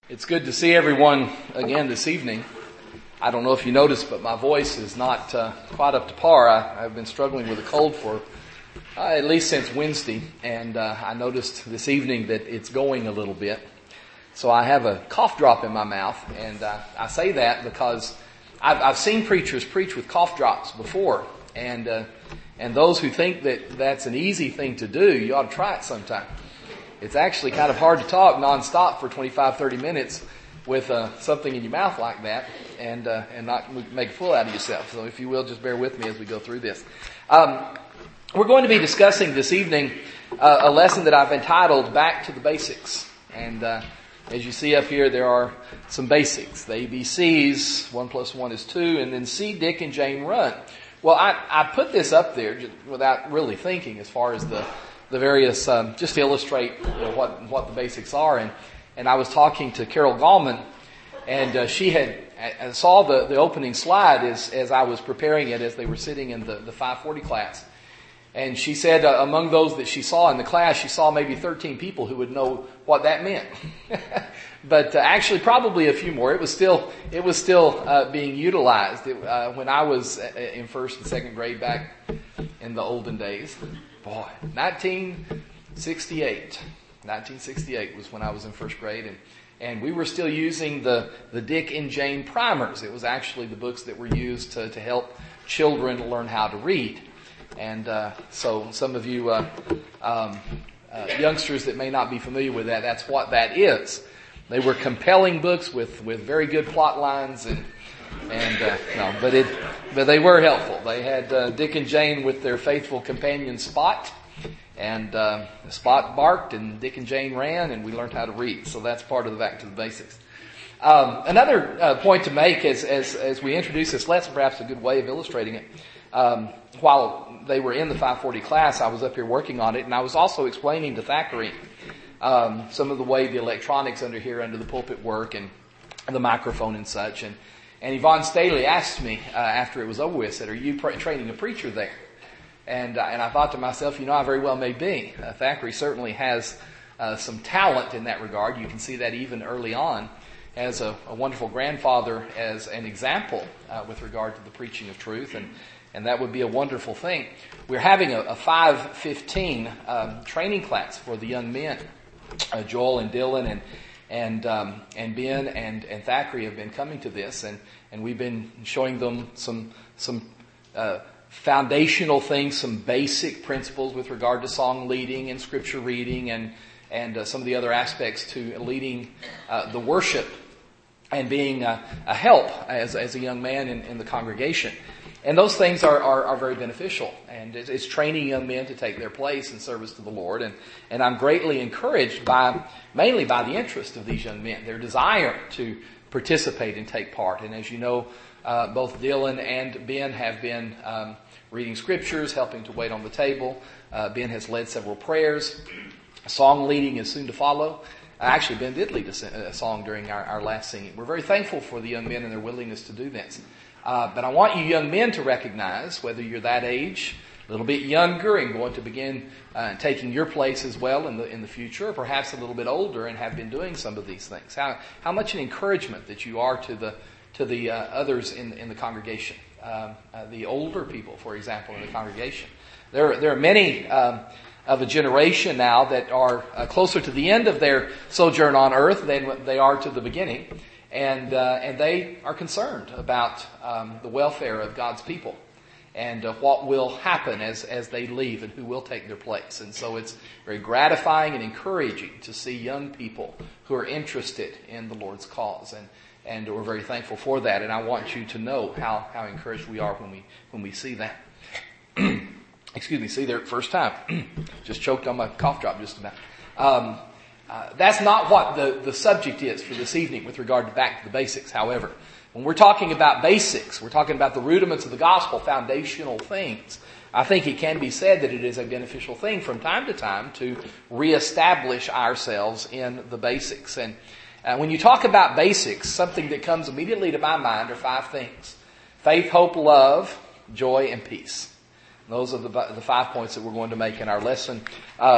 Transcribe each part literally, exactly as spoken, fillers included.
It's good to see everyone again this evening. I don't know if you noticed, but my voice is not uh, quite up to par. I, I've been struggling with a cold for uh, at least since Wednesday, and uh, I noticed this evening that it's going a little bit. So I have a cough drop in my mouth, and uh, I say that because I've, I've seen preachers preach with cough drops before, and uh, and those who think that that's an easy thing to do, you ought to try it sometime. It's actually kind of hard to talk nonstop for twenty-five, thirty minutes with uh, something in your mouth like that and uh, and not make a fool out of yourself. So if you will, just bear with me as we go through this. Um, we're going to be discussing this evening uh, a lesson that I've entitled Back to the Basics. And uh, as you see up here, there are some basics. The A B Cs, one plus one is two, and then see Dick and Jane run. Well, I, I put this up there just without really thinking as far as the the various, um, just to illustrate you know, what what the basics are. And, and I was talking to Carol Gallman, and uh, she had uh, saw the, the opening slide as, as I was preparing it as they were sitting in the, the five forty class. And she said uh, among those that she saw in the class, she saw maybe thirteen people who would know what that meant. But uh, actually probably a few more. It was still, it was still uh, being utilized. It, uh, when I was in first and second grade back in the olden days. Boy, nineteen sixty-eight. nineteen sixty-eight was when I was in first grade, and, and we were still using the, the Dick and Jane primers. It was actually the books that were used to, to help children learn how to read. And uh, so some of you uh, um, uh, youngsters that may not be familiar with that, that's what that is. They were compelling books with, with very good plot lines and And, uh, no, but it, but they were helpful. They had, uh, Dick and Jane with their faithful companion Spot, and, uh, Spot barked and Dick and Jane ran, and we learned how to read. So that's part of the Back to the Basics. Um, another, uh, point to make as, as, as we introduce this lesson, perhaps a good way of illustrating it. Um, while they were in the five forty class, I was up here working on it, and I was also explaining to Thackeray, um, some of the way the electronics under here, under the pulpit work, and the microphone and such, and And Yvonne Staley asked me uh, after it was over with, said, "Are you pre- training a preacher there?" And uh, and I thought to myself, you know, I very well may be. Uh, Thackeray certainly has uh, some talent in that regard. You can see that even early on as a, a wonderful grandfather, as an example uh, with regard to the preaching of truth, and and that would be a wonderful thing. We're having a, a five fifteen um, training class for the young men, uh, Joel and Dylan and. And um, and Ben and, and Thackeray have been coming to this, and, and we've been showing them some some uh, foundational things, some basic principles with regard to song leading and scripture reading, and and uh, some of the other aspects to leading uh, the worship and being a, a help as as a young man in, in the congregation. And those things are, are, are very beneficial, and it's, it's training young men to take their place in service to the Lord. And, and I'm greatly encouraged by, mainly by the interest of these young men, their desire to participate and take part. And as you know, uh, both Dylan and Ben have been um, reading scriptures, helping to wait on the table. Uh, Ben has led several prayers. Song leading is soon to follow. Actually, Ben did lead a, a song during our, our last singing. We're very thankful for the young men and their willingness to do this. Uh, but I want you young men to recognize, whether you're that age, a little bit younger and going to begin uh, taking your place as well in the in the future, or perhaps a little bit older and have been doing some of these things, how how much an encouragement that you are to the to the uh, others in in the congregation, um, uh, the older people, for example, in the congregation. There there are many um, of a generation now that are uh, closer to the end of their sojourn on earth than they are to the beginning. And uh, and they are concerned about um, the welfare of God's people and uh, what will happen as, as they leave and who will take their place. And so it's very gratifying and encouraging to see young people who are interested in the Lord's cause. And, and we're very thankful for that. And I want you to know how, how encouraged we are when we when we see that. Excuse me, see there first time. Just choked on my cough drop just about. Um, Uh, that's not what the, the subject is for this evening with regard to Back to the Basics. However, when we're talking about basics, we're talking about the rudiments of the gospel, foundational things. I think it can be said that it is a beneficial thing from time to time to reestablish ourselves in the basics. And uh, when you talk about basics, something that comes immediately to my mind are five things: faith, hope, love, joy, and peace. And those are the, the five points that we're going to make in our lesson. Uh,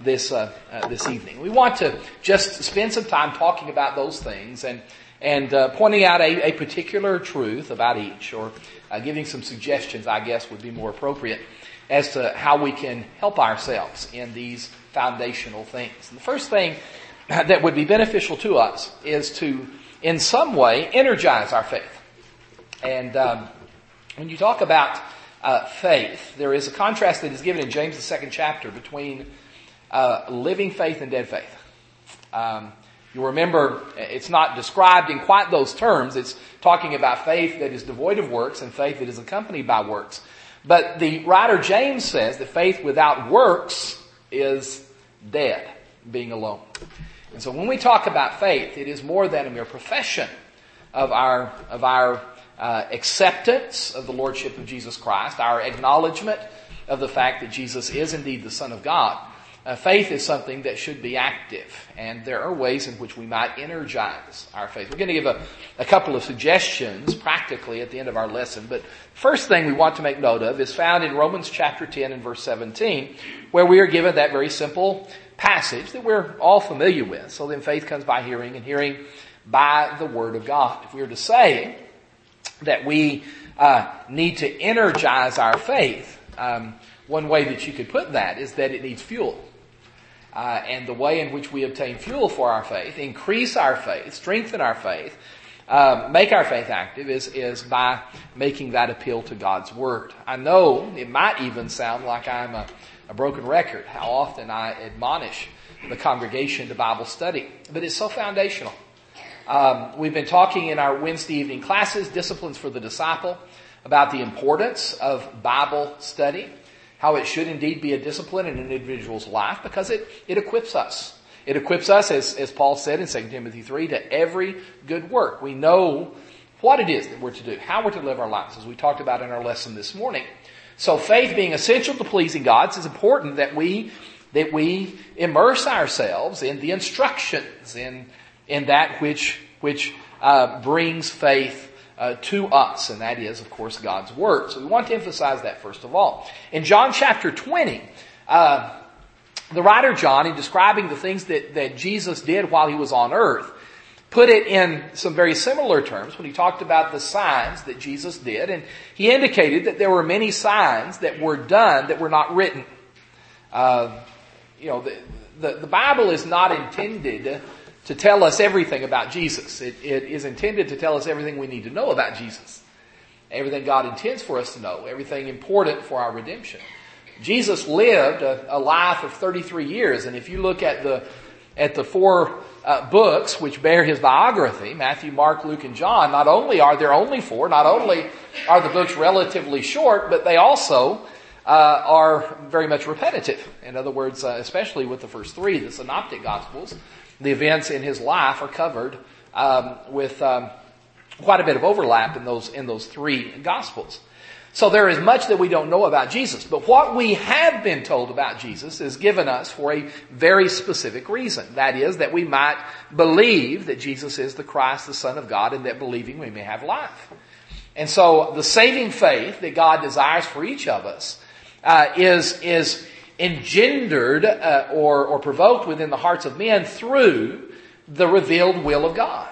this uh, uh, this evening. We want to just spend some time talking about those things and and uh, pointing out a, a particular truth about each, or uh, giving some suggestions, I guess, would be more appropriate as to how we can help ourselves in these foundational things. And the first thing that would be beneficial to us is to, in some way, energize our faith. And um, when you talk about uh, faith, there is a contrast that is given in James, the second chapter, between uh, living faith and dead faith. Um, you remember, it's not described in quite those terms. It's talking about faith that is devoid of works and faith that is accompanied by works. But the writer James says that faith without works is dead, being alone. And so when we talk about faith, it is more than a mere profession of our of our uh, acceptance of the Lordship of Jesus Christ, our acknowledgement of the fact that Jesus is indeed the Son of God. Uh, faith is something that should be active, and there are ways in which we might energize our faith. We're going to give a, a couple of suggestions practically at the end of our lesson, but first thing we want to make note of is found in Romans chapter ten and verse seventeen, where we are given that very simple passage that we're all familiar with. So then faith comes by hearing, and hearing by the Word of God. If we were to say that we uh, need to energize our faith, um, one way that you could put that is that it needs fuel. Uh, and the way in which we obtain fuel for our faith, increase our faith, strengthen our faith, uh, make our faith active is, is by making that appeal to God's Word. I know it might even sound like I'm a, a broken record, how often I admonish the congregation to Bible study, but it's so foundational. Um, we've been talking in our Wednesday evening classes, Disciplines for the Disciple, about the importance of Bible study, how it should indeed be a discipline in an individual's life, because it, it equips us. It equips us, as, as Paul said in Second Timothy three, to every good work. We know what it is that we're to do, how we're to live our lives, as we talked about in our lesson this morning. So faith being essential to pleasing God, it's important that we that we immerse ourselves in the instructions, in in that which which uh, brings faith Uh, to us, and that is, of course, God's Word. So we want to emphasize that first of all. In John chapter twenty, uh, the writer John, in describing the things that, that Jesus did while he was on earth, put it in some very similar terms when he talked about the signs that Jesus did, and he indicated that there were many signs that were done that were not written. Uh, you know, the, the, the Bible is not intended to tell us everything about Jesus. It, it is intended to tell us everything we need to know about Jesus. Everything God intends for us to know. Everything important for our redemption. Jesus lived a, a life of thirty-three years, and if you look at the at the four uh, books which bear his biography, Matthew, Mark, Luke, and John, not only are there only four, not only are the books relatively short, but they also uh, are very much repetitive. In other words, uh, especially with the first three, the Synoptic Gospels, the events in his life are covered um, with um, quite a bit of overlap in those in those three Gospels. So there is much that we don't know about Jesus. But what we have been told about Jesus is given us for a very specific reason. That is, that we might believe that Jesus is the Christ, the Son of God, and that believing we may have life. And so the saving faith that God desires for each of us uh, is is engendered uh, or, or provoked within the hearts of men through the revealed will of God.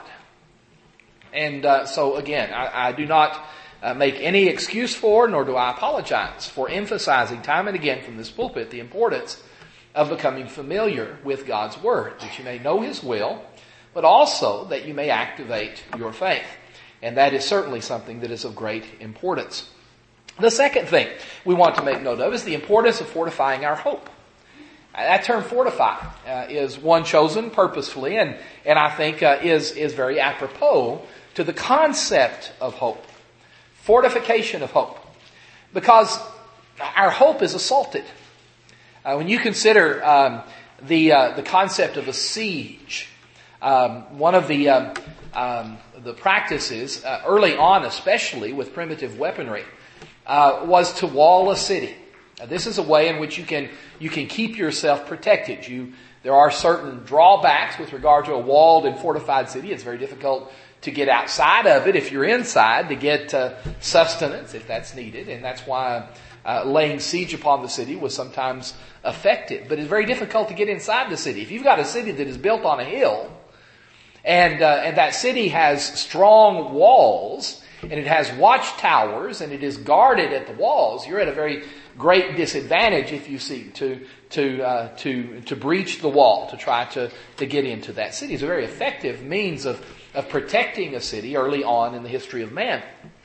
And uh, so again, I, I do not uh, make any excuse for, nor do I apologize for emphasizing time and again from this pulpit the importance of becoming familiar with God's Word, that you may know His will, but also that you may activate your faith. And that is certainly something that is of great importance. The second thing we want to make note of is the importance of fortifying our hope. That term fortify uh, is one chosen purposefully, and, and I think uh, is, is very apropos to the concept of hope. Fortification of hope. Because our hope is assaulted. Uh, when you consider um, the, uh, the concept of a siege, um, one of the, um, um, the practices, uh, early on especially with primitive weaponry, Uh, was to wall a city. Now, this is a way in which you can you can keep yourself protected. You there are certain drawbacks with regard to a walled and fortified city. It's very difficult to get outside of it if you're inside to get uh, sustenance if that's needed, and that's why uh, uh, laying siege upon the city was sometimes effective. But it's very difficult to get inside the city. If you've got a city that is built on a hill, and uh, and that city has strong walls, and it has watchtowers, and it is guarded at the walls, you're at a very great disadvantage if you seek to to uh, to to breach the wall, to try to to get into that city. It's a very effective means of of protecting a city early on in the history of man.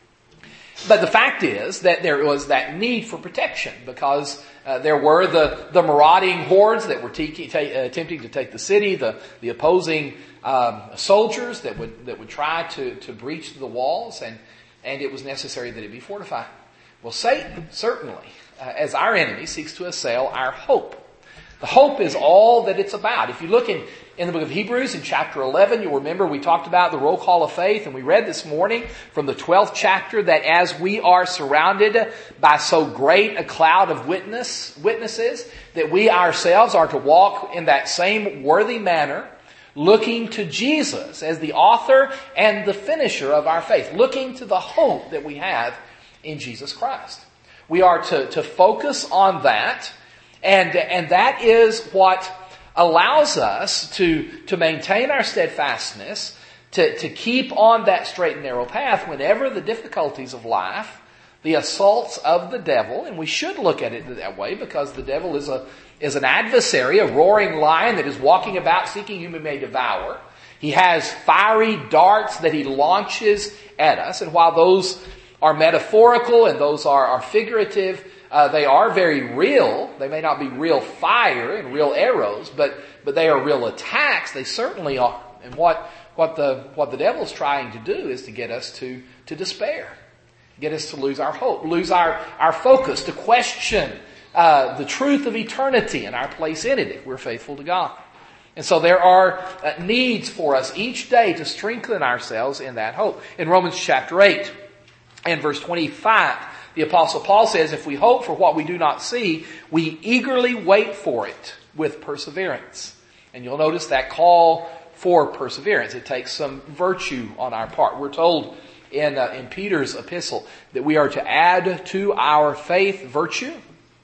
But the fact is that there was that need for protection because uh, there were the, the marauding hordes that were te- ta- uh, attempting to take the city, the, the opposing um, soldiers that would that would try to, to breach the walls, and, and it was necessary that it be fortified. Well, Satan, certainly, uh, as our enemy, seeks to assail our hope. The hope is all that it's about. If you look in, in the book of Hebrews in chapter eleven, you'll remember we talked about the roll call of faith, and we read this morning from the twelfth chapter that as we are surrounded by so great a cloud of witness witnesses, that we ourselves are to walk in that same worthy manner, looking to Jesus as the author and the finisher of our faith, looking to the hope that we have in Jesus Christ. We are to, to focus on that. And, and that is what allows us to, to maintain our steadfastness, to, to keep on that straight and narrow path whenever the difficulties of life, the assaults of the devil, and we should look at it that way because the devil is a, is an adversary, a roaring lion that is walking about seeking whom he may devour. He has fiery darts that he launches at us, and while those are metaphorical and those are, are figurative, Uh, they are very real. They may not be real fire and real arrows, but, but they are real attacks. They certainly are. And what, what the, what the devil's trying to do is to get us to, to despair. Get us to lose our hope, lose our, our focus, to question, uh, the truth of eternity and our place in it if we're faithful to God. And so there are uh, needs for us each day to strengthen ourselves in that hope. In Romans chapter eight and verse twenty-five, the Apostle Paul says, if we hope for what we do not see, we eagerly wait for it with perseverance. And you'll notice that call for perseverance. It takes some virtue on our part. We're told in, uh, in Peter's epistle that we are to add to our faith virtue.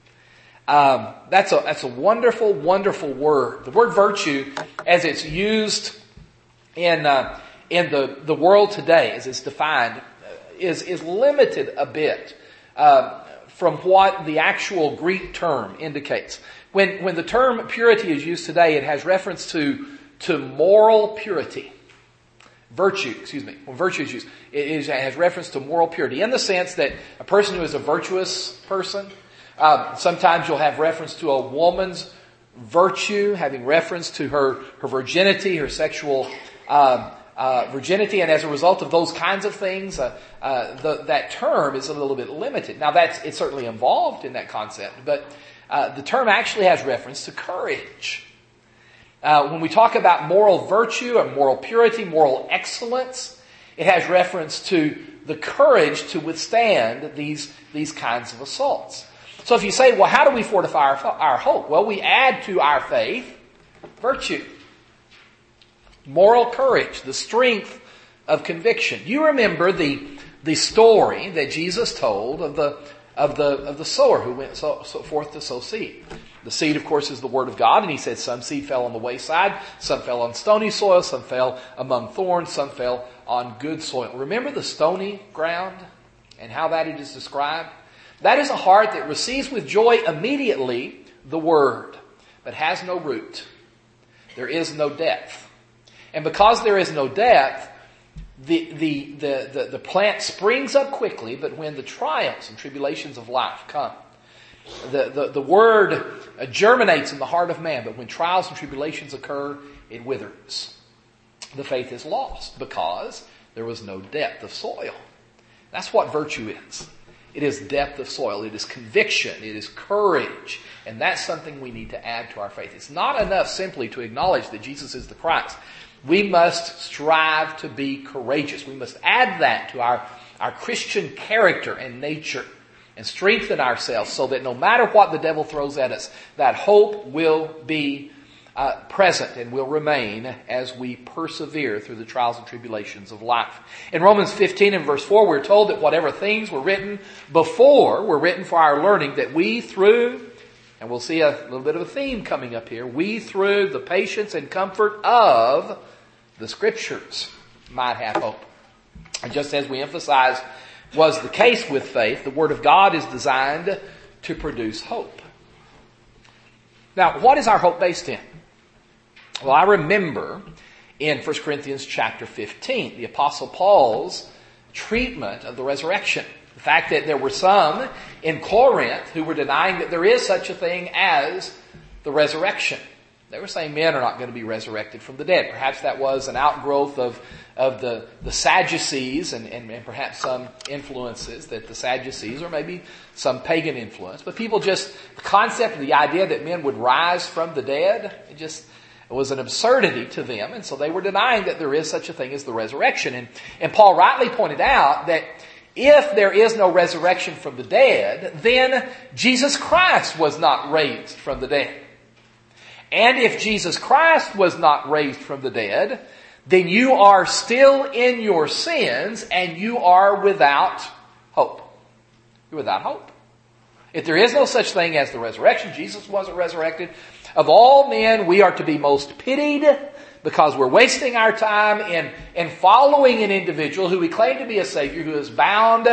Um, that's a, that's a wonderful, wonderful word. The word virtue, as it's used in, uh, in the, the world today, as it's defined, is, is limited a bit. Uh, from what the actual Greek term indicates. When when the term purity is used today, it has reference to to moral purity. Virtue, excuse me. When virtue is used, it, is, it has reference to moral purity in the sense that a person who is a virtuous person, uh, sometimes you'll have reference to a woman's virtue, having reference to her, her virginity, her sexual uh Uh, virginity, and as a result of those kinds of things, uh, uh, the, that term is a little bit limited. Now, that's it's certainly involved in that concept, but uh, the term actually has reference to courage. Uh, when we talk about moral virtue or moral purity, moral excellence, it has reference to the courage to withstand these these kinds of assaults. So, if you say, "Well, how do we fortify our, our hope?" Well, we add to our faith virtue. Moral courage, the strength of conviction. You remember the the story that Jesus told of the of the of the sower who went so, so forth to sow seed. The seed, of course, is the word of God, and he said some seed fell on the wayside, some fell on stony soil, some fell among thorns, some fell on good soil. Remember the stony ground and how that it is described? That is a heart that receives with joy immediately the word, but has no root. There is no depth. And because there is no depth, the, the, the, the, the plant springs up quickly, but when the trials and tribulations of life come, the, the, the word germinates in the heart of man, but when trials and tribulations occur, it withers. The faith is lost because there was no depth of soil. That's what virtue is. It is depth of soil. It is conviction. It is courage. And that's something we need to add to our faith. It's not enough simply to acknowledge that Jesus is the Christ. We must strive to be courageous. We must add that to our, our Christian character and nature and strengthen ourselves so that no matter what the devil throws at us, that hope will be uh, present and will remain as we persevere through the trials and tribulations of life. In Romans fifteen and verse four, we're told that whatever things were written before were written for our learning, that we through, and we'll see a little bit of a theme coming up here, we through the patience and comfort of the Scriptures might have hope. And just as we emphasized was the case with faith, the Word of God is designed to produce hope. Now, what is our hope based in? Well, I remember in First Corinthians chapter fifteen, the Apostle Paul's treatment of the resurrection. The fact that there were some in Corinth who were denying that there is such a thing as the resurrection. They were saying men are not going to be resurrected from the dead. Perhaps that was an outgrowth of, of the, the Sadducees and, and, and perhaps some influences that the Sadducees, or maybe some pagan influence. But people just, the concept of the idea that men would rise from the dead, it just it was an absurdity to them. And so they were denying that there is such a thing as the resurrection. And, and Paul rightly pointed out that if there is no resurrection from the dead, then Jesus Christ was not raised from the dead. And if Jesus Christ was not raised from the dead, then you are still in your sins and you are without hope. You're without hope. If there is no such thing as the resurrection, Jesus wasn't resurrected. Of all men, we are to be most pitied because we're wasting our time in, in following an individual who we claim to be a Savior who is bound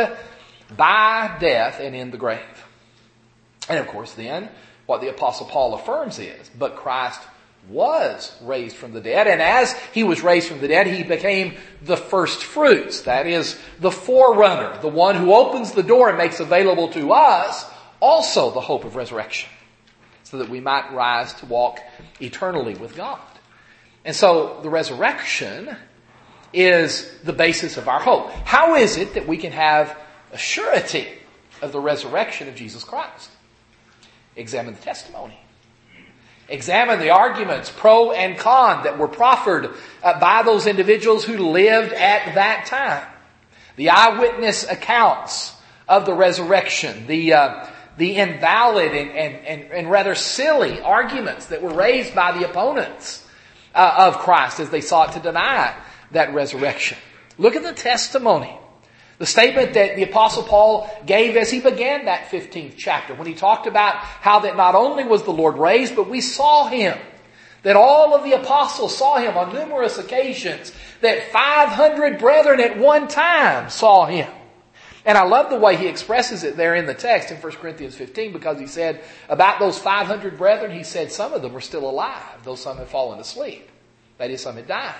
by death and in the grave. And of course then, what the Apostle Paul affirms is, but Christ was raised from the dead, and as He was raised from the dead, He became the first fruits. That is, the forerunner, the one who opens the door and makes available to us also the hope of resurrection, so that we might rise to walk eternally with God. And so the resurrection is the basis of our hope. How is it that we can have a surety of the resurrection of Jesus Christ? Examine the testimony. Examine the arguments, pro and con, that were proffered uh, by those individuals who lived at that time. The eyewitness accounts of the resurrection, the uh, the invalid and, and, and, and rather silly arguments that were raised by the opponents uh, of Christ as they sought to deny that resurrection. Look at the testimony. The statement that the Apostle Paul gave as he began that fifteenth chapter, when he talked about how that not only was the Lord raised, but we saw Him. That all of the apostles saw Him on numerous occasions. That five hundred brethren at one time saw Him. And I love the way he expresses it there in the text in First Corinthians fifteen, because he said about those five hundred brethren, he said some of them were still alive, though some had fallen asleep. That is, some had died.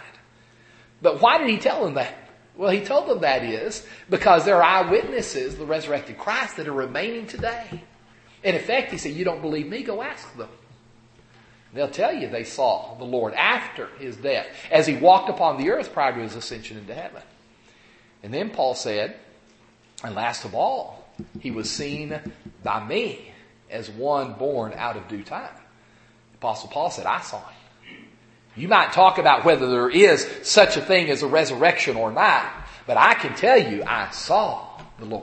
But why did he tell them that? Well, he told them that is because there are eyewitnesses of the resurrected Christ that are remaining today. In effect, he said, you don't believe me? Go ask them. They'll tell you they saw the Lord after His death, as He walked upon the earth prior to His ascension into heaven. And then Paul said, and last of all, He was seen by me as one born out of due time. The Apostle Paul said, I saw Him. You might talk about whether there is such a thing as a resurrection or not, but I can tell you, I saw the Lord.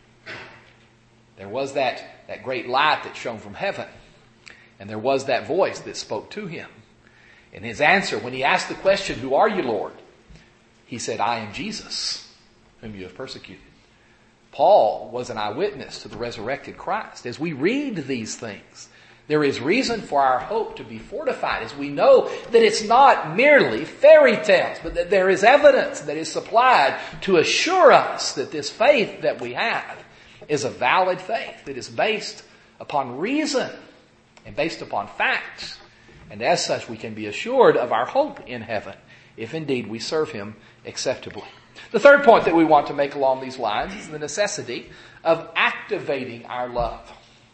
There was that, that great light that shone from heaven, and there was that voice that spoke to Him. And His answer, when He asked the question, who are you, Lord? He said, I am Jesus, whom you have persecuted. Paul was an eyewitness to the resurrected Christ. As we read these things, there is reason for our hope to be fortified as we know that it's not merely fairy tales, but that there is evidence that is supplied to assure us that this faith that we have is a valid faith that is based upon reason and based upon facts. And as such, we can be assured of our hope in heaven if indeed we serve Him acceptably. The third point that we want to make along these lines is the necessity of activating our love.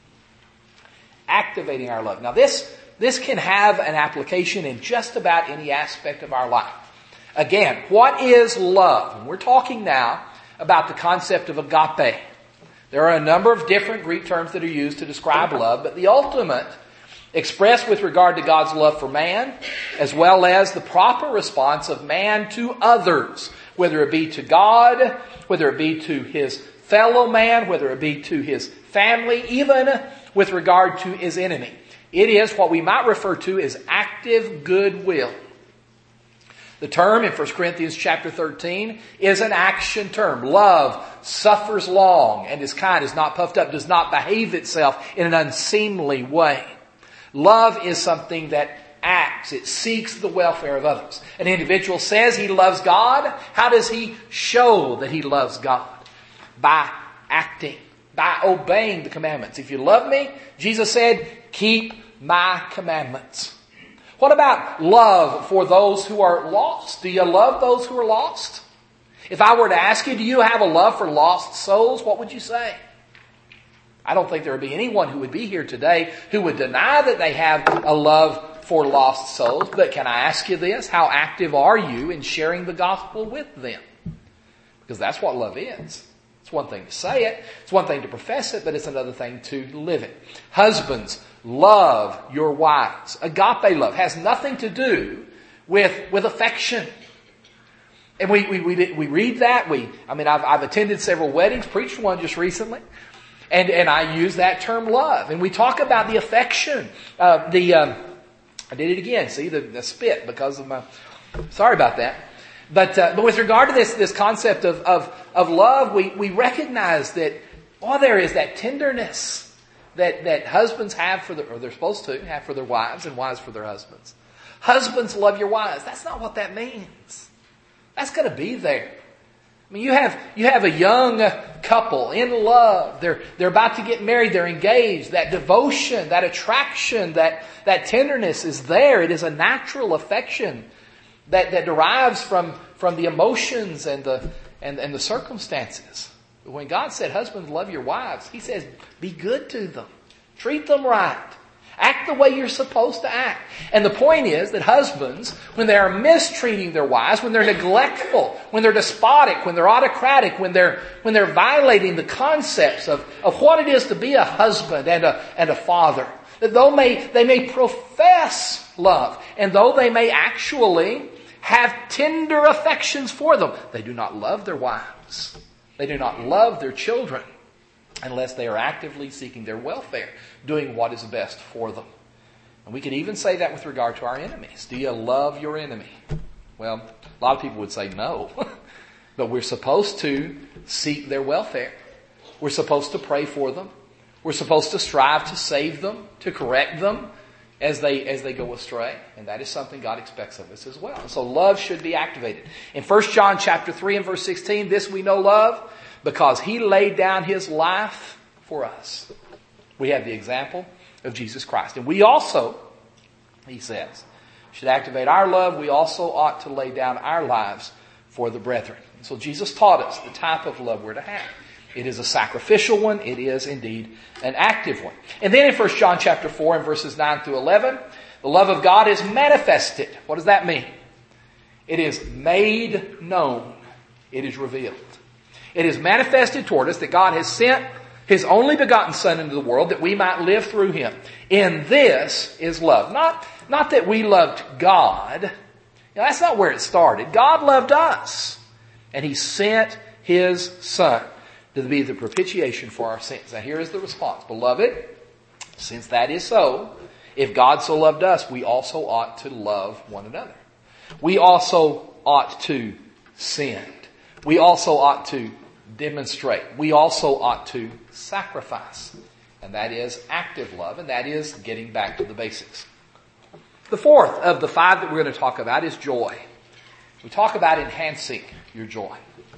Activating our love. Now this, this can have an application in just about any aspect of our life. Again, what is love? And we're talking now about the concept of agape. There are a number of different Greek terms that are used to describe love, but the ultimate, expressed with regard to God's love for man, as well as the proper response of man to others, whether it be to God, whether it be to his fellow man, whether it be to his family, even with regard to his enemy. It is what we might refer to as active goodwill. The term in First Corinthians chapter thirteen is an action term. Love suffers long and is kind, is not puffed up, does not behave itself in an unseemly way. Love is something that acts. It seeks the welfare of others. An individual says he loves God. How does he show that he loves God? By acting, by obeying the commandments. If you love me, Jesus said, keep my commandments. What about love for those who are lost? Do you love those who are lost? If I were to ask you, do you have a love for lost souls? What would you say? I don't think there would be anyone who would be here today who would deny that they have a love for lost souls. But can I ask you this? How active are you in sharing the gospel with them? Because that's what love is. It's one thing to say it. It's one thing to profess it, but it's another thing to live it. Husbands, love your wives. Agape love has nothing to do with, with affection. And we, we, we, we read that. We, I mean, I've, I've attended several weddings, preached one just recently. And, and I use that term love. And we talk about the affection. Uh, the, um, I did it again. See, the, the spit because of my, sorry about that. But, uh, but with regard to this, this concept of, of, of love, we, we recognize that, oh, there is that tenderness that, that husbands have for their, or they're supposed to have for their wives and wives for their husbands. Husbands, love your wives. That's not what that means. That's going to be there. I mean, you have, you have a young couple in love. They're, they're about to get married. They're engaged. That devotion, that attraction, that, that tenderness is there. It is a natural affection that, that derives from, from the emotions and the, and, and the circumstances. But when God said, husbands, love your wives, He says, be good to them. Treat them right. Act the way you're supposed to act. And the point is that husbands, when they are mistreating their wives, when they're neglectful, when they're despotic, when they're autocratic, when they're, when they're violating the concepts of, of what it is to be a husband and a, and a father, that though may, they may profess love, and though they may actually have tender affections for them, they do not love their wives. They do not love their children unless they are actively seeking their welfare, doing what is best for them. And we could even say that with regard to our enemies. Do you love your enemy? Well, a lot of people would say no. But we're supposed to seek their welfare. We're supposed to pray for them. We're supposed to strive to save them, to correct them as they as they go astray. And that is something God expects of us as well. And so love should be activated. In First John chapter three and verse sixteen, this we know love, because He laid down His life for us. We have the example of Jesus Christ. And we also, he says, should activate our love. We also ought to lay down our lives for the brethren. And so Jesus taught us the type of love we're to have. It is a sacrificial one. It is indeed an active one. And then in First John chapter four and verses nine through eleven, the love of God is manifested. What does that mean? It is made known. It is revealed. It is manifested toward us that God has sent His only begotten Son into the world that we might live through Him. In this is love. Not, not that we loved God. Now, that's not where it started. God loved us. And He sent His Son to be the propitiation for our sins. Now here is the response. Beloved, since that is so, if God so loved us, we also ought to love one another. We also ought to send. We also ought to demonstrate. We also ought to sacrifice. And that is active love, and that is getting back to the basics. The fourth of the five that we're going to talk about is joy. We talk about enhancing your joy.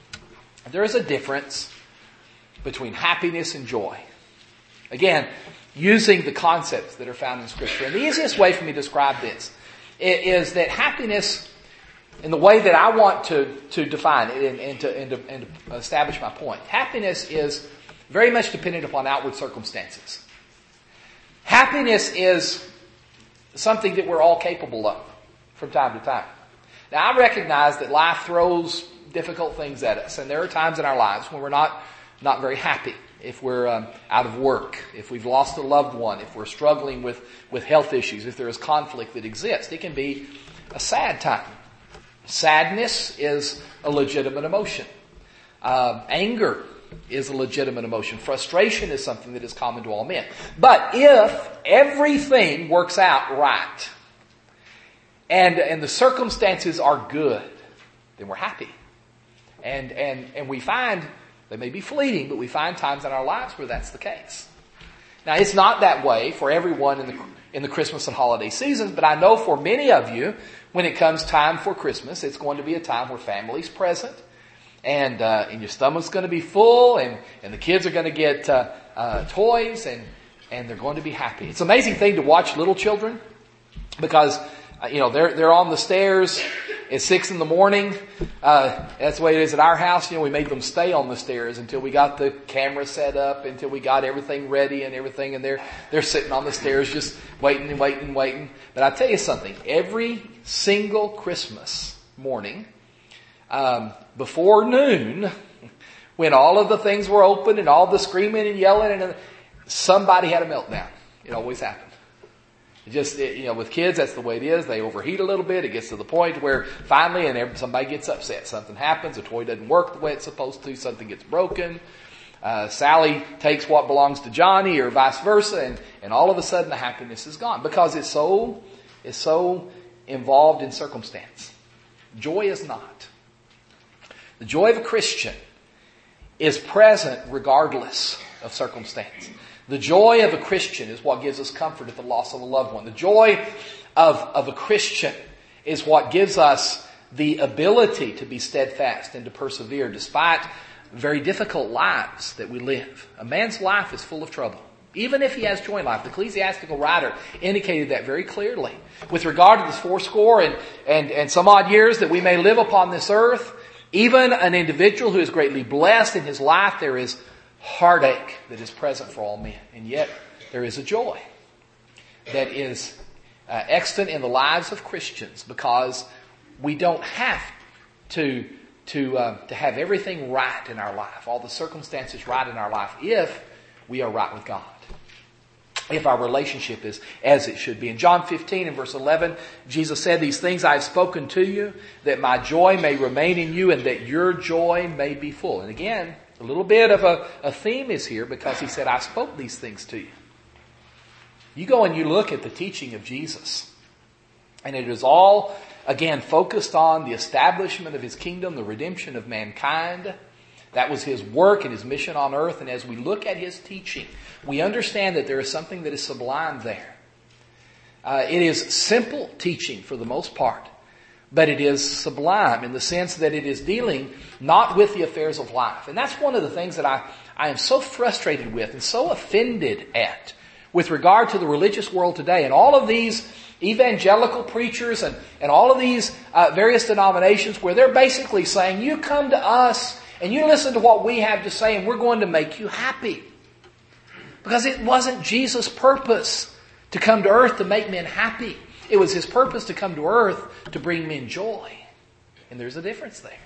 There is a difference between happiness and joy. Again, using the concepts that are found in Scripture. And the easiest way for me to describe this is that happiness, in the way that I want to, to define it and, and, to, and, to, and to establish my point, happiness is very much dependent upon outward circumstances. Happiness is something that we're all capable of from time to time. Now, I recognize that life throws difficult things at us, and there are times in our lives when we're not not very happy. If we're um, out of work, if we've lost a loved one, if we're struggling with, with health issues, if there is conflict that exists, it can be a sad time. Sadness is a legitimate emotion. Uh, anger is a legitimate emotion. Frustration is something that is common to all men. But if everything works out right, and, and the circumstances are good, then we're happy. And, and, and we find, they may be fleeting, but we find times in our lives where that's the case. Now, it's not that way for everyone in the, in the Christmas and holiday seasons, but I know for many of you, when it comes time for Christmas, it's going to be a time where family's present, and, uh, and your stomach's going to be full, and, and the kids are going to get, uh, uh, toys, and, and they're going to be happy. It's an amazing thing to watch little children, because, uh, you know, they're, they're on the stairs at six in the morning. Uh, that's the way it is at our house. You know, we made them stay on the stairs until we got the camera set up, until we got everything ready and everything. And they're, they're sitting on the stairs just waiting and waiting and waiting. But I tell you something, every single Christmas morning, um, before noon, when all of the things were open and all the screaming and yelling, and somebody had a meltdown. It always happened. It just, it, you know, with kids, that's the way it is. They overheat a little bit. It gets to the point where finally, and somebody gets upset. Something happens. A toy doesn't work the way it's supposed to. Something gets broken. Uh, Sally takes what belongs to Johnny, or vice versa, and, and all of a sudden the happiness is gone because it's so, it's so involved in circumstance. Joy is not. The joy of a Christian is present regardless of circumstance. The joy of a Christian is what gives us comfort at the loss of a loved one. The joy of, of a Christian is what gives us the ability to be steadfast and to persevere despite very difficult lives that we live. A man's life is full of trouble, even if he has joy in life. The ecclesiastical writer indicated that very clearly. With regard to this fourscore and, and, and some odd years that we may live upon this earth, even an individual who is greatly blessed in his life, there is heartache that is present for all men. And yet there is a joy that is uh, extant in the lives of Christians because we don't have to to uh, to have everything right in our life, all the circumstances right in our life, if we are right with God, if our relationship is as it should be. In John fifteen and verse eleven, Jesus said, "These things I have spoken to you, that my joy may remain in you and that your joy may be full." And again, a little bit of a, a theme is here because he said, "I spoke these things to you." You go and you look at the teaching of Jesus, and it is all, again, focused on the establishment of his kingdom, the redemption of mankind. That was his work and his mission on earth. And as we look at his teaching, we understand that there is something that is sublime there. Uh, it is simple teaching for the most part, but it is sublime in the sense that it is dealing not with the affairs of life. And that's one of the things that I, I am so frustrated with and so offended at with regard to the religious world today. And all of these evangelical preachers and, and all of these uh, various denominations where they're basically saying, you come to us and you listen to what we have to say and we're going to make you happy. Because it wasn't Jesus' purpose to come to earth to make men happy. It was his purpose to come to earth to bring men joy. And there's a difference there.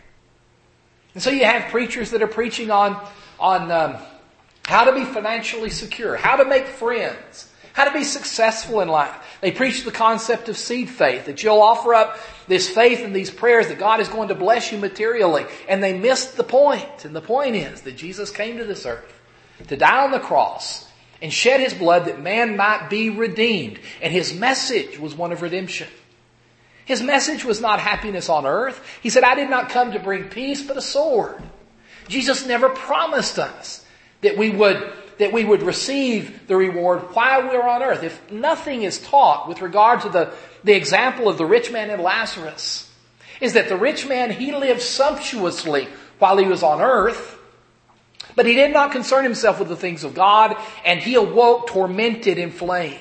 And so you have preachers that are preaching on, on um, how to be financially secure, how to make friends, how to be successful in life. They preach the concept of seed faith, that you'll offer up this faith and these prayers that God is going to bless you materially. And they missed the point. And the point is that Jesus came to this earth to die on the cross and shed his blood that man might be redeemed. And his message was one of redemption. His message was not happiness on earth. He said, I did not come to bring peace, but a sword. Jesus never promised us that we would, that we would receive the reward while we are on earth. If nothing is taught with regard to the, the example of the rich man and Lazarus, is that the rich man, he lived sumptuously while he was on earth, but he did not concern himself with the things of God, and he awoke tormented in flame.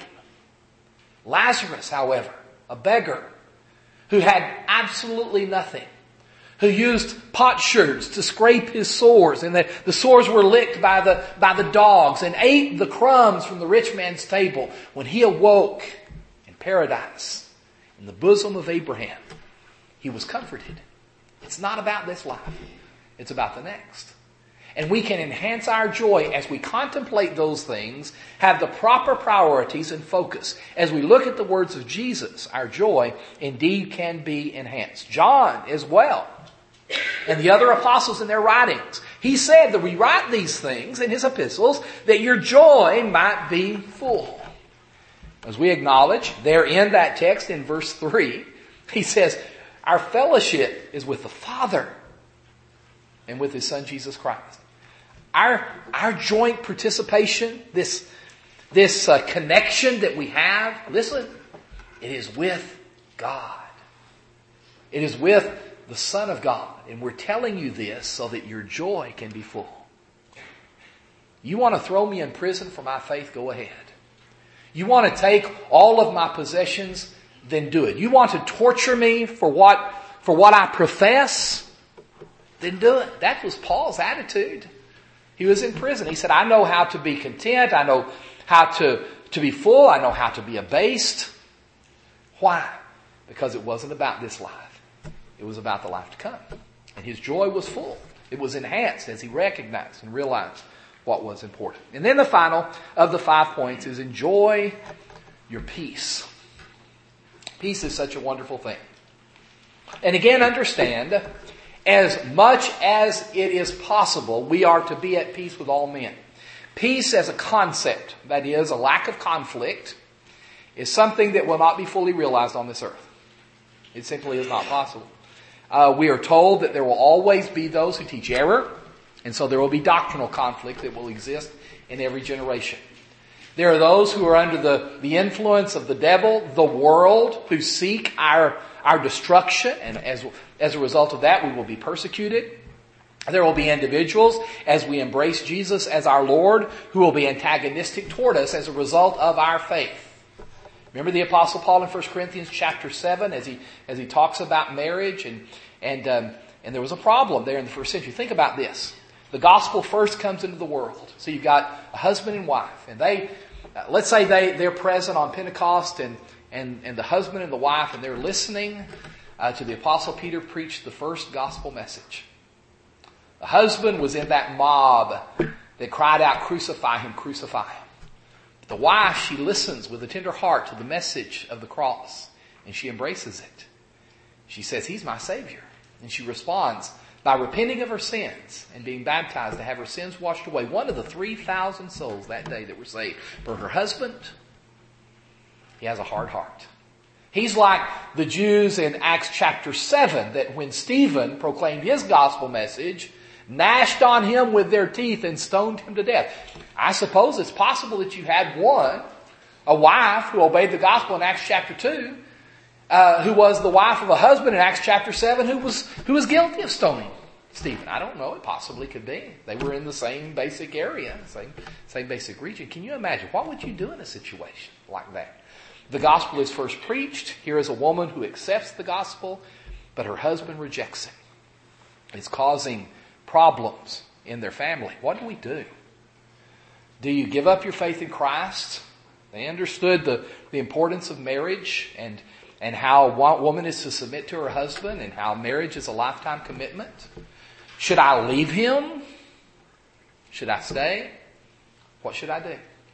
Lazarus, however, a beggar who had absolutely nothing, who used potsherds to scrape his sores, and the, the sores were licked by the, by the dogs, and ate the crumbs from the rich man's table. When he awoke in paradise, in the bosom of Abraham, he was comforted. It's not about this life. It's about the next. And we can enhance our joy as we contemplate those things, have the proper priorities and focus. As we look at the words of Jesus, our joy indeed can be enhanced. John as well, and the other apostles in their writings, he He said that we write these things in his epistles that your joy might be full. As we acknowledge there in that text in verse three, he says, our fellowship is with the Father and with his Son Jesus Christ. Our, our joint participation, this, this uh, connection that we have, listen, it is with God. It is with the Son of God. And we're telling you this so that your joy can be full. You want to throw me in prison for my faith? Go ahead. You want to take all of my possessions? Then do it. You want to torture me for what, for what I profess? Then do it. That was Paul's attitude. He was in prison. He said, I know how to be content. I know how to, to be full. I know how to be abased. Why? Because it wasn't about this life. It was about the life to come. And his joy was full. It was enhanced as he recognized and realized what was important. And then the final of the five points is enjoy your peace. Peace is such a wonderful thing. And again, understand, as much as it is possible, we are to be at peace with all men. Peace as a concept, that is, a lack of conflict, is something that will not be fully realized on this earth. It simply is not possible. Uh, we are told that there will always be those who teach error, and so there will be doctrinal conflict that will exist in every generation. There are those who are under the, the influence of the devil, the world, who seek our, our destruction, and as, as a result of that, we will be persecuted. There will be individuals, as we embrace Jesus as our Lord, who will be antagonistic toward us as a result of our faith. Remember the Apostle Paul in First Corinthians chapter seven, as he as he talks about marriage, and and um, and there was a problem there in the first century. Think about this: the gospel first comes into the world, so you've got a husband and wife, and they, uh, let's say they they're present on Pentecost, and and and the husband and the wife, and they're listening uh, to the Apostle Peter preach the first gospel message. The husband was in that mob that cried out, "Crucify him! Crucify him!" The wife, she listens with a tender heart to the message of the cross, and she embraces it. She says, he's my Savior. And she responds by repenting of her sins and being baptized to have her sins washed away. One of the three thousand souls that day that were saved. For her husband, he has a hard heart. He's like the Jews in Acts chapter seven, that when Stephen proclaimed his gospel message, gnashed on him with their teeth and stoned him to death. I suppose it's possible that you had one, a wife who obeyed the gospel in Acts chapter two, uh, who was the wife of a husband in Acts chapter seven, who was who was guilty of stoning Stephen. I don't know. It possibly could be. They were in the same basic area, same same basic region. Can you imagine? What would you do in a situation like that? The gospel is first preached. Here is a woman who accepts the gospel, but her husband rejects it. It's causing problems in their family. What do we do? Do you give up your faith in Christ? They understood the, the importance of marriage and, and how one woman is to submit to her husband and how marriage is a lifetime commitment. Should I leave him? Should I stay? What should I do?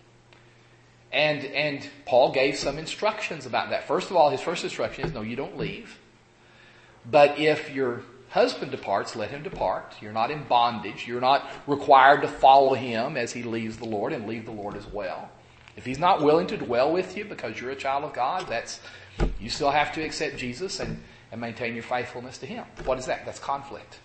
And, and Paul gave some instructions about that. First of all, his first instruction is, no, you don't leave. But if your husband departs, let him depart. You're not in bondage. You're not required to follow him as he leaves the Lord, and leave the Lord as well. If he's not willing to dwell with you because you're a child of God, that's you still have to accept Jesus and, and maintain your faithfulness to him. What is that? That's conflict.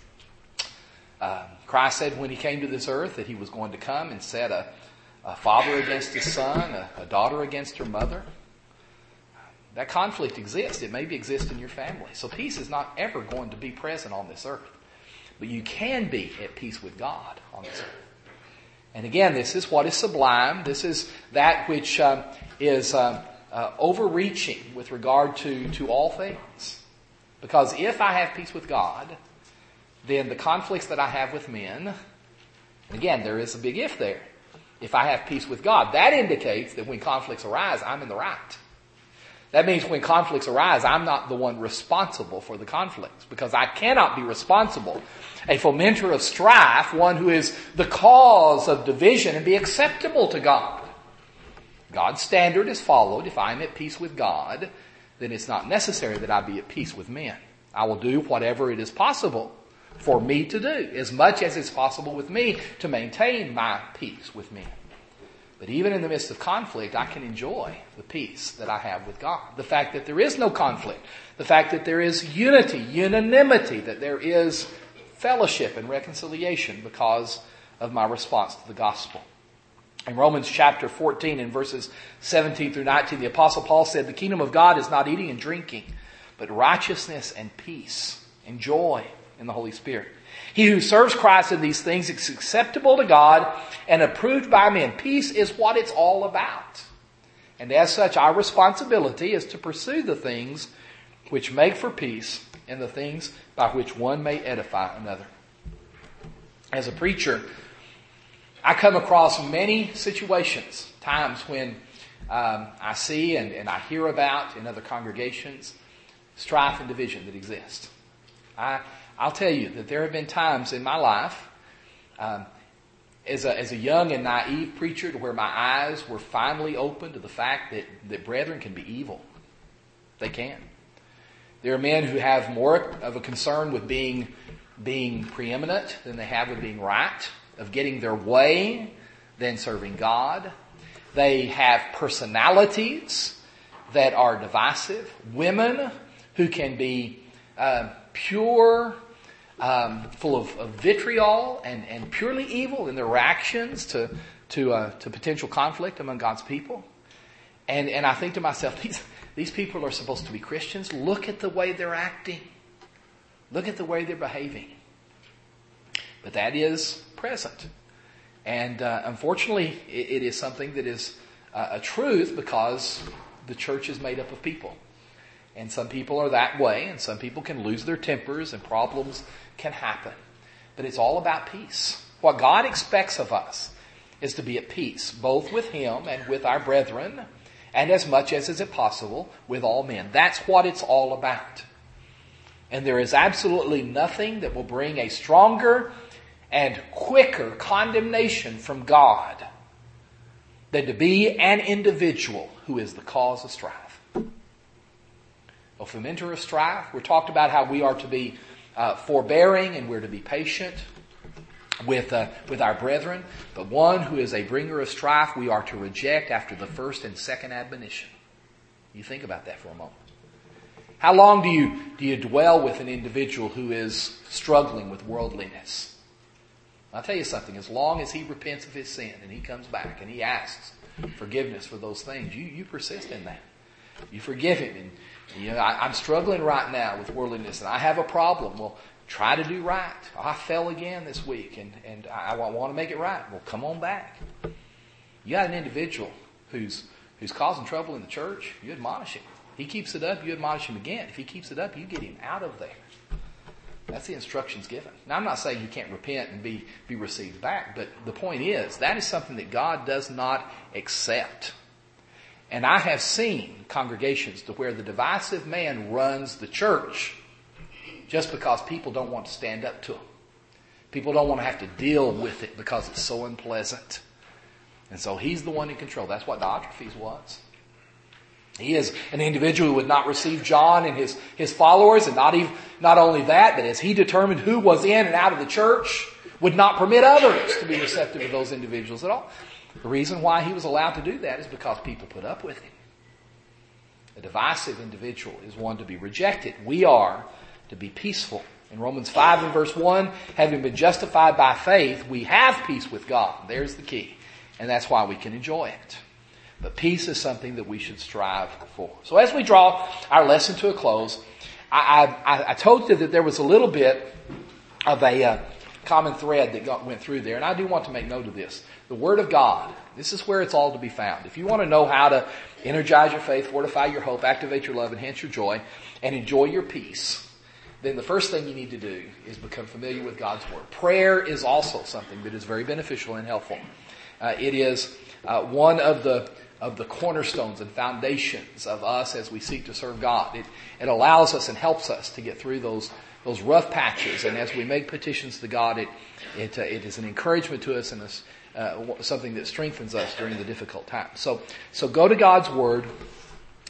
Uh, Christ said when he came to this earth that he was going to come and set a, a father against his son, a, a daughter against her mother. That conflict exists. It maybe exists in your family. So peace is not ever going to be present on this earth. But you can be at peace with God on this earth. And again, this is what is sublime. This is that which um, is um, uh, overreaching with regard to, to all things. Because if I have peace with God, then the conflicts that I have with men, and again, there is a big if there. If I have peace with God, that indicates that when conflicts arise, I'm in the right. That means when conflicts arise, I'm not the one responsible for the conflicts, because I cannot be responsible, a fomenter of strife, one who is the cause of division, and be acceptable to God. God's standard is followed. If I'm at peace with God, then it's not necessary that I be at peace with men. I will do whatever it is possible for me to do, as much as it's possible with me to maintain my peace with men. But even in the midst of conflict, I can enjoy the peace that I have with God. The fact that there is no conflict. The fact that there is unity, unanimity, that there is fellowship and reconciliation because of my response to the gospel. In Romans chapter fourteen, in verses seventeen through nineteen, the Apostle Paul said, "The kingdom of God is not eating and drinking, but righteousness and peace and joy in the Holy Spirit. He who serves Christ in these things is acceptable to God and approved by men." Peace is what it's all about. And as such, our responsibility is to pursue the things which make for peace and the things by which one may edify another. As a preacher, I come across many situations, times when um, I see and, and I hear about in other congregations strife and division that exist. I, I'll tell you that there have been times in my life um, as a, as a young and naive preacher to where my eyes were finally opened to the fact that, that brethren can be evil. They can. There are men who have more of a concern with being, being preeminent than they have with being right, of getting their way than serving God. They have personalities that are divisive. Women who can be uh, pure, um, full of, of vitriol and, and purely evil in their reactions to to, uh, to potential conflict among God's people. And and I think to myself, these these people are supposed to be Christians. Look at the way they're acting. Look at the way they're behaving. But that is present. And uh, unfortunately, it, it is something that is uh, a truth because the church is made up of people. And some people are that way, and some people can lose their tempers, and problems can happen. But it's all about peace. What God expects of us is to be at peace, both with Him and with our brethren, and as much as is it possible, with all men. That's what it's all about. And there is absolutely nothing that will bring a stronger and quicker condemnation from God than to be an individual who is the cause of strife. A fomenter of strife. We're talked about how we are to be uh, forbearing and we're to be patient with uh, with our brethren. But one who is a bringer of strife, we are to reject after the first and second admonition. You think about that for a moment. How long do you do you dwell with an individual who is struggling with worldliness? I'll tell you something. As long as he repents of his sin and he comes back and he asks forgiveness for those things, you you persist in that. You forgive him. And you know, I, I'm struggling right now with worldliness and I have a problem. Well, try to do right. Oh, I fell again this week and, and I, I want to make it right. Well, come on back. You got an individual who's who's causing trouble in the church, you admonish him. He keeps it up, you admonish him again. If he keeps it up, you get him out of there. That's the instructions given. Now, I'm not saying you can't repent and be, be received back, but the point is, that is something that God does not accept. And I have seen congregations to where the divisive man runs the church just because people don't want to stand up to him. People don't want to have to deal with it because it's so unpleasant. And so he's the one in control. That's what Diotrephes was. He is an individual who would not receive John and his, his followers, and not even, not only that, but as he determined who was in and out of the church, would not permit others to be receptive to those individuals at all. The reason why he was allowed to do that is because people put up with him. A divisive individual is one to be rejected. We are to be peaceful. In Romans five and verse one, having been justified by faith, we have peace with God. There's the key. And that's why we can enjoy it. But peace is something that we should strive for. So as we draw our lesson to a close, I, I, I told you that there was a little bit of a uh, common thread that got, went through there. And I do want to make note of this. The Word of God, this is where it's all to be found. If you want to know how to energize your faith, fortify your hope, activate your love, enhance your joy, and enjoy your peace, then the first thing you need to do is become familiar with God's Word. Prayer is also something that is very beneficial and helpful. Uh, it is uh, one of the of the cornerstones and foundations of us as we seek to serve God. It, it allows us and helps us to get through those those rough patches, and as we make petitions to God, it it, uh, it is an encouragement to us and a, uh, something that strengthens us during the difficult times. So so go to God's Word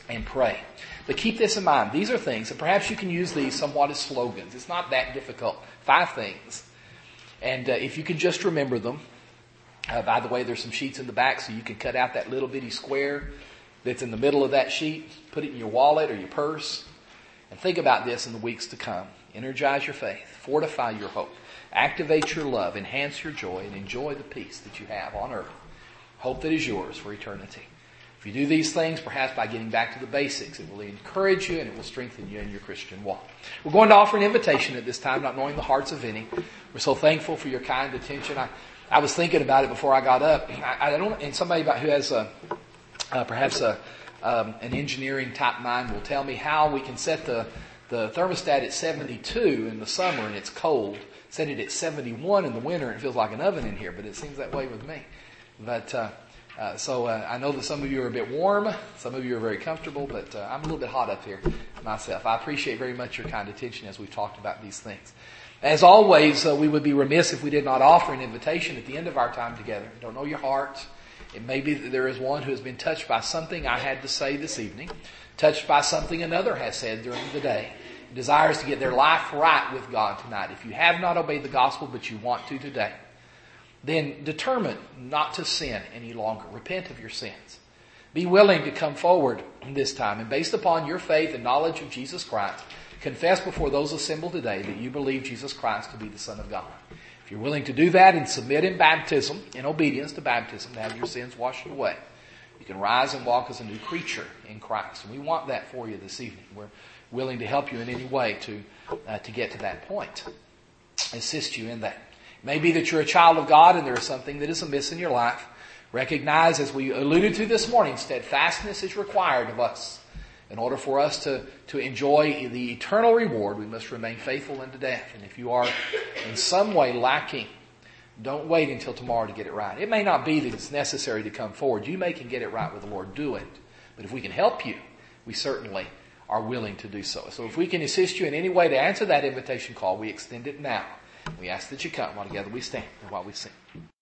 and pray. But keep this in mind. These are things, and perhaps you can use these somewhat as slogans. It's not that difficult. Five things. And uh, if you can just remember them. Uh, by the way, there's some sheets in the back, so you can cut out that little bitty square that's in the middle of that sheet. Put it in your wallet or your purse. And think about this in the weeks to come. Energize your faith. Fortify your hope. Activate your love. Enhance your joy. And enjoy the peace that you have on earth. Hope that is yours for eternity. If you do these things, perhaps by getting back to the basics, it will encourage you and it will strengthen you in your Christian walk. We're going to offer an invitation at this time, not knowing the hearts of any. We're so thankful for your kind attention. I, I was thinking about it before I got up. I, I don't, and somebody about who has a, uh, perhaps a, um, an engineering type mind will tell me how we can set the, the thermostat at seventy-two in the summer and it's cold. Set it at seventy-one in the winter and it feels like an oven in here, but it seems that way with me. But, uh, Uh, so uh, I know that some of you are a bit warm, some of you are very comfortable, but uh, I'm a little bit hot up here myself. I appreciate very much your kind attention as we've talked about these things. As always, uh, we would be remiss if we did not offer an invitation at the end of our time together. Don't know your heart. It may be that there is one who has been touched by something I had to say this evening, touched by something another has said during the day, desires to get their life right with God tonight. If you have not obeyed the gospel, but you want to today, then determine not to sin any longer. Repent of your sins. Be willing to come forward this time and based upon your faith and knowledge of Jesus Christ, confess before those assembled today that you believe Jesus Christ to be the Son of God. If you're willing to do that and submit in baptism, in obedience to baptism, to have your sins washed away, you can rise and walk as a new creature in Christ. And we want that for you this evening. We're willing to help you in any way to, uh, to get to that point. Assist you in that. It may be that you're a child of God and there is something that is amiss in your life. Recognize, as we alluded to this morning, steadfastness is required of us. In order for us to, to enjoy the eternal reward, we must remain faithful unto death. And if you are in some way lacking, don't wait until tomorrow to get it right. It may not be that it's necessary to come forward. You may can get it right with the Lord. Do it. But if we can help you, we certainly are willing to do so. So if we can assist you in any way to answer that invitation call, we extend it now. We ask that you come while together we stand and while we sing.